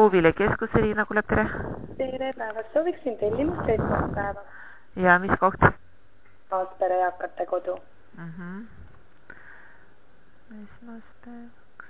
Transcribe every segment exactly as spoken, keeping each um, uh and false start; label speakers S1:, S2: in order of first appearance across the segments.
S1: Puuvile keskus, Riina Kulep, tere.
S2: Tere päevast, sooviksin tellimust esmaspäeva.
S1: Ja mis koht?
S2: Aaspere eakate kodu.
S1: Mm -hmm. Esmaspäevaks.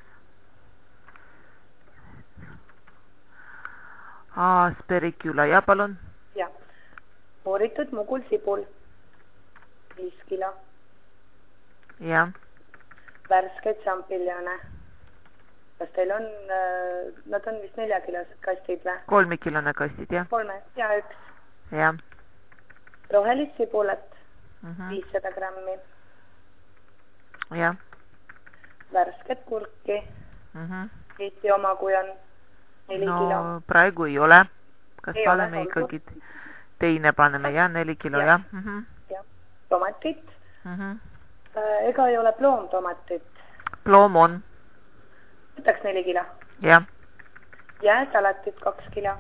S1: Aasperi küla, ja palun.
S2: Ja, mooritud mugul sibul, viis kilo.
S1: Ja.
S2: Värskeid šampiljone. Kas teil on, nad on vist neljakilosed kastid või?
S1: Kolmikilone kastid, jah.
S2: Kolme, ja üks.
S1: Ja.
S2: Rohelist sibulat,
S1: mm -hmm.
S2: viissada grammi.
S1: Ja.
S2: Värsket kurki,
S1: mm -hmm.
S2: Eesti oma, kui on neli
S1: no,
S2: kilo.
S1: No praegu ei ole. Kas
S2: ei
S1: paneme
S2: ole,
S1: ikkagi teine paneme, jah, neli kilo,
S2: ja.
S1: jah. Mm -hmm.
S2: Ja. Tomatit.
S1: Mm -hmm.
S2: Ega ei ole ploomtomatit.
S1: Ploom on.
S2: Võtaks neli kilo.
S1: Jah.
S2: Jääsalatit kaks kilo.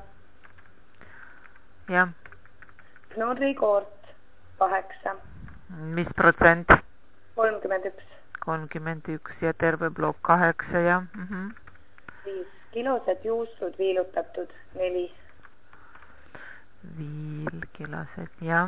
S1: Jah.
S2: Knorrikoort kaheksa.
S1: Mis protsent?
S2: kolmkümmend üks.
S1: kolmkümmend üks ja terve plokk kaheksa, jah. Mm -hmm.
S2: viis kilosed juustud viilutatud neli.
S1: Viilkilased, jah.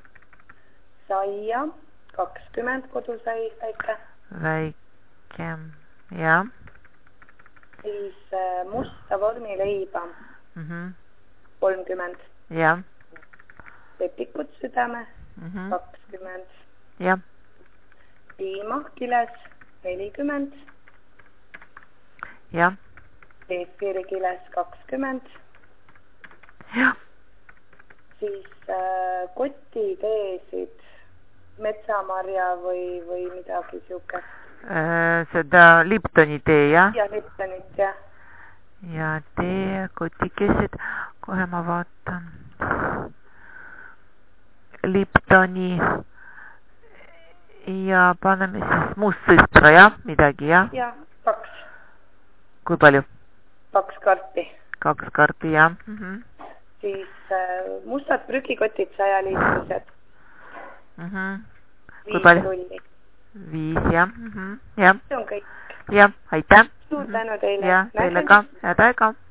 S2: Saia kakskümmend kodusai väike.
S1: Väike, jah.
S2: Siis musta vormileiba
S1: mm -hmm.
S2: kolmkümmend.
S1: Jah.
S2: Lepikut südame
S1: mm -hmm.
S2: kakskümmend.
S1: Jah.
S2: Piima kiles nelikümmend.
S1: Jah.
S2: Keefiri kiles kakskümmend.
S1: Jah.
S2: Siis äh, kotiteesid, metsamarja või, või midagi siukest.
S1: Äh, seda Liptoni tee, jah?
S2: Ja Liptonit, jah.
S1: Ja tee, kotikesed, kohe ma vaatan. Liptoni ja paneme siis mustsõstra, jah? Midagi, jah?
S2: Ja, kaks.
S1: Kui palju?
S2: Kaks karti.
S1: Kaks karti, jah. Mm -hmm.
S2: Siis äh, mustad prügikotid sajaliitrised.
S1: Mm -hmm.
S2: Viis rulli.
S1: Viis, jah. Mm -hmm. Ja.
S2: See on kõik.
S1: Jah, aitäh.
S2: Suur tänu teile.
S1: Ja, teile ka. Head aega.